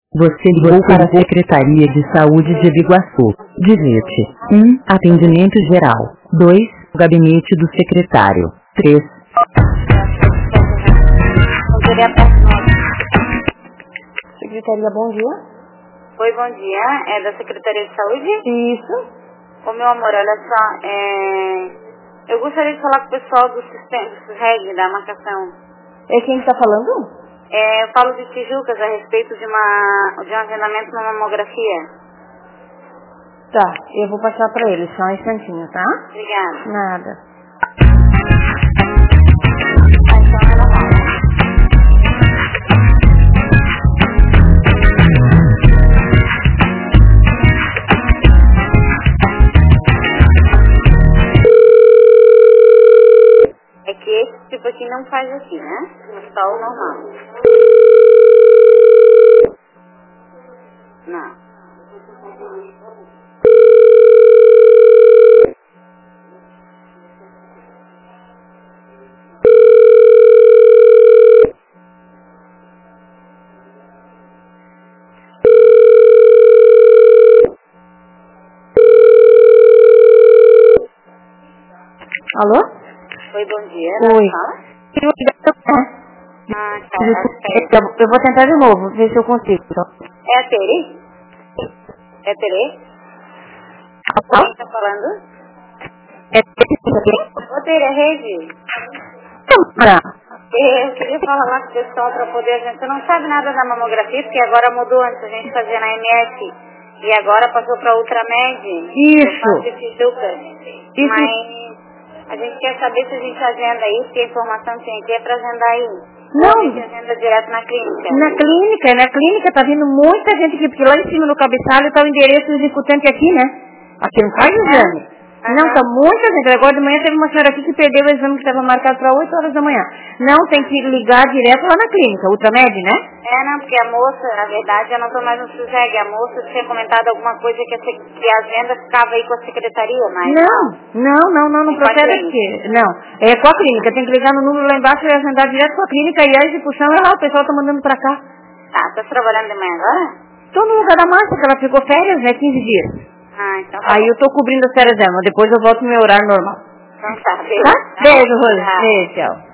Você ligou para a Secretaria de Saúde de Biguaçu. Digite 1. Atendimento geral. 2. Gabinete do secretário. 3. Secretaria, bom dia. Oi, bom dia. É da Secretaria de Saúde? Isso. Ô, meu amor, olha só. Eu gostaria de falar com o pessoal do sistema, do SUSREG, da marcação. É quem está falando? Eu falo de Tijucas a respeito de um agendamento na mamografia. Tá, eu vou passar para ele, só um instantinho, tá? Obrigada. Nada. Então é normal, né? É que esse tipo aqui não faz aqui, né? Só o normal. Não. Alô? Oi, bom dia. Oi. Fala? Ah, tá. Eu vou tentar de novo, ver se eu consigo. É a Tere? É a Tere? Quem tá falando? Ô, Tere, é Rede. Eu queria falar lá com o pessoal para poder... A gente não sabe nada da mamografia, porque agora mudou. Antes a gente fazia na MS e agora passou para Ultramed. Isso. Eu faço de Tijuca. Mas a gente quer saber se a gente agenda aí, porque a informação que tem aqui é para agendar aí. Não. Ou a gente agenda direto na clínica. Na clínica tá vindo muita gente aqui, porque lá em cima no cabeçalho tá o endereço do executante aqui, né? Aqui não faz exame. Não, tá muita gente. Agora de manhã teve uma senhora aqui que perdeu o exame que estava marcado para 8 horas da manhã. Não, tem que ligar direto lá na clínica, Ultramed, né? Não, porque a moça, na verdade, eu não tô mais no SUSREG. A moça tinha comentado alguma coisa que a agenda ficava aí com a secretaria, mas... Não procede aqui. Não, é com a clínica. Tem que ligar no número lá embaixo e agendar direto com a clínica e a execução é lá, o pessoal tá mandando pra cá. Tá trabalhando de manhã agora? Tô no lugar da Márcia, que ela ficou férias, né, 15 dias. Então Aí eu tô cobrindo as férias dela, mas depois eu volto no meu horário normal. Então tá, beijo. Tá? Beijo, Rose. Beijo, tchau.